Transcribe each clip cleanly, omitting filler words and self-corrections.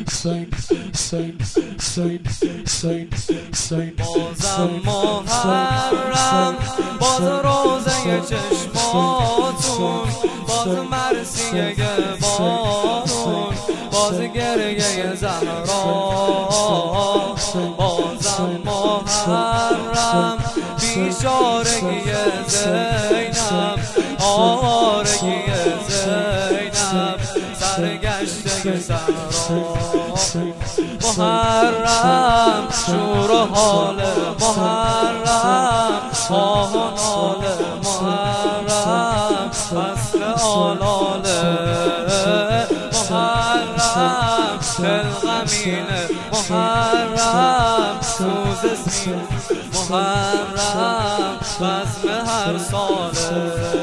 بازم محرم، باز روزه چشماتون، باز مرسیه بارون، باز گریه زهرا. بازم محرم، بیچارگی زینب، آوارگی زینب، سرگشته زهرا. محرم شور و حال محرم، آه و نال محرم، فصل آلاله محرم، دل غمین محرم، سوز سین محرم، بزم هر ساله.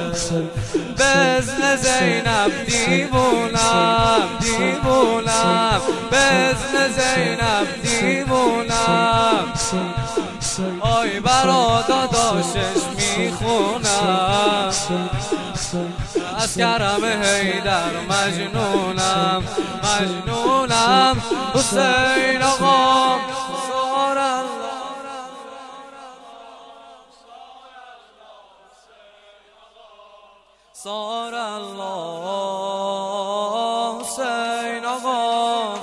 بزن زینب دیوونم دیوونم، بزن زینب دیوونم، آی برا داداشش میخونم، از کرم حیدر مجنونم مجنونم. حسین آقا سار سار الله، حسین آقا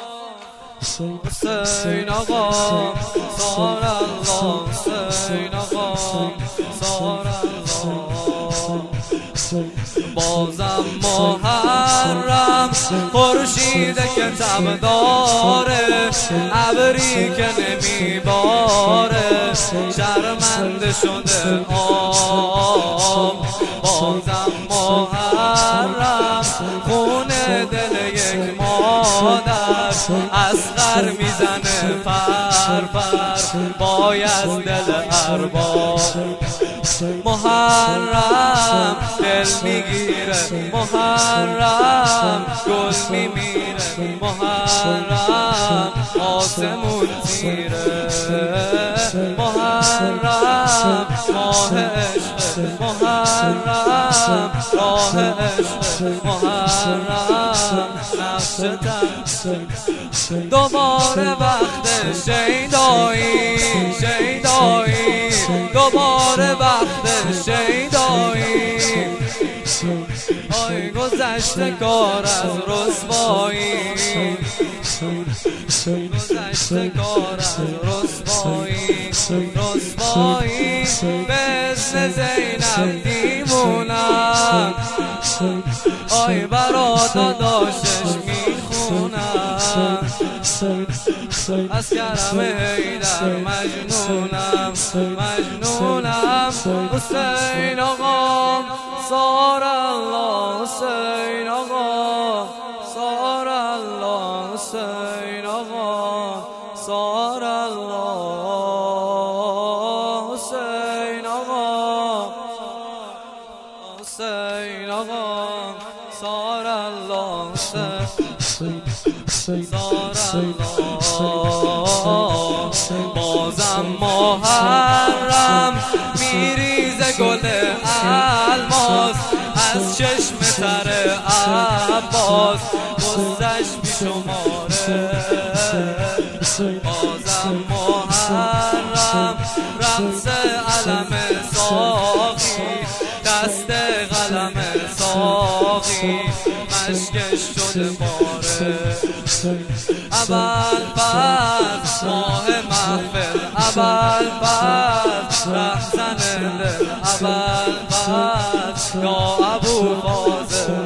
حسین آقا سار الله، حسین آقا سار الله. بازم محرم، خورشید که تب داره، ابری که نمیباره، شرمنده شده آب. بازم محرم، خون دل یک مادر، اصغر میزنه فرفر باید دل ارباب. محرم دل میگیره محرم، گل میمیره محرم، آسمون تیره محرم، ماه عشق محرم، راه عشق محرم، نقش تن دوباره وقت شیدایی شیدایی، دوباره وقت شیدایی. آی گذشته کار از رسوایی، گذشته کار از رسوایی رسوایی. بزن زینب دیوونم، آی برا داداشش میخونم، از کرم حیدر مجنونم مجنونم. حسین آقا سار الله، حسین آقا سار الله، حسین آقا سار الله، حسین آقا حسین آقا سار الله، سار الله. بازم محرم، میریزه گل الماس از چشم تر عباس، غصه‌اش بیشماره. بازم محرم، رقص علم ساقی، دست قلم ساقی، مشکش شده پاره. ابوالفضل ماه محفل، ابوالفضل رهزن دل، ابوالفضل یا ابوالفاضل،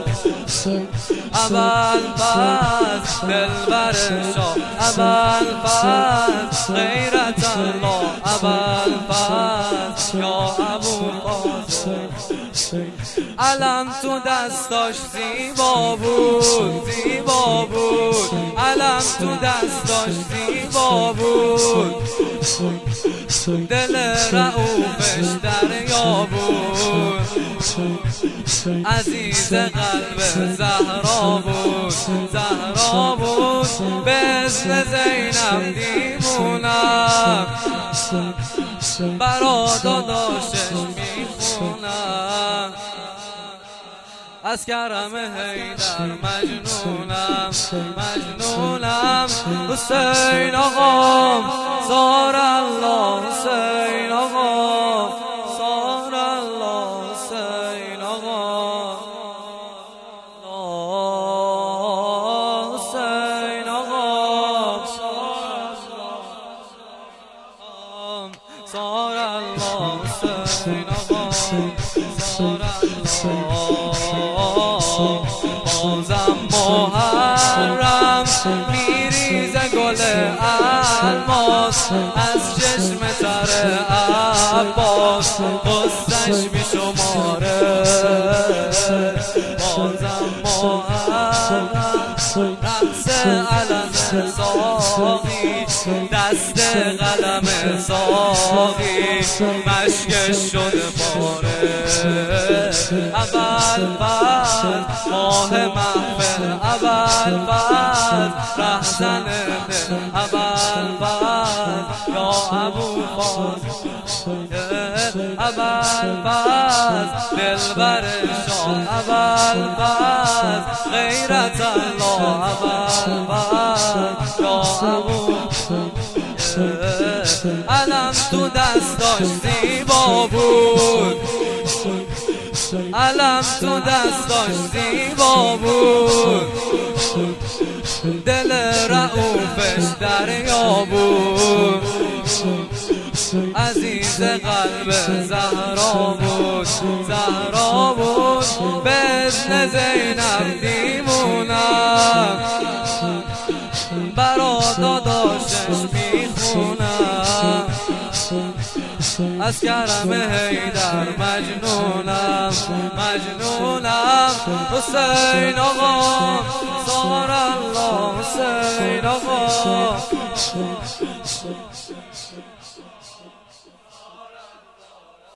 ابوالفضل دلبر شاه، ابوالفضل غیرت الله، ابوالفضل یا ابوالفاضل. علم تو دستاش زیبا بود زیبا بود، علم تو دستاش زیبا بود، دل رعوفش دریا بود، عزیز قلب زهرا بود زهرا بود. بزن زینب دیوونم، برا داداشش میخونم، از کرم حیدر مجنونم مجنونم. حسین آقام زار الله حسین آقام زار الله حسین آقام حسین آقام زار الله حسین آقام زار بازم محرم میریزه گل الماس از چشم تر عباس قصه‌اش میشماره. بازم محرم رقص علم ساقی دست قلم ساقی مشکش شده پاره. اول بعد ماه محفل اول بعد رهزن دل اول بعد یا ابو فاضل اول بعد دلبر شاه اول بعد غیرت الله اول بعد یا ابو علم تو دستاش زیبا بود علم تو دستاش زیبا بود دل رعوفش دریا بود عزیز قلب زهرا بود زهرا بود به اذن زینب دیمونم برا داداشش میخونم. از کرم حیدر مجنونم مجنونم. حسین آقا زار الله حسین آقا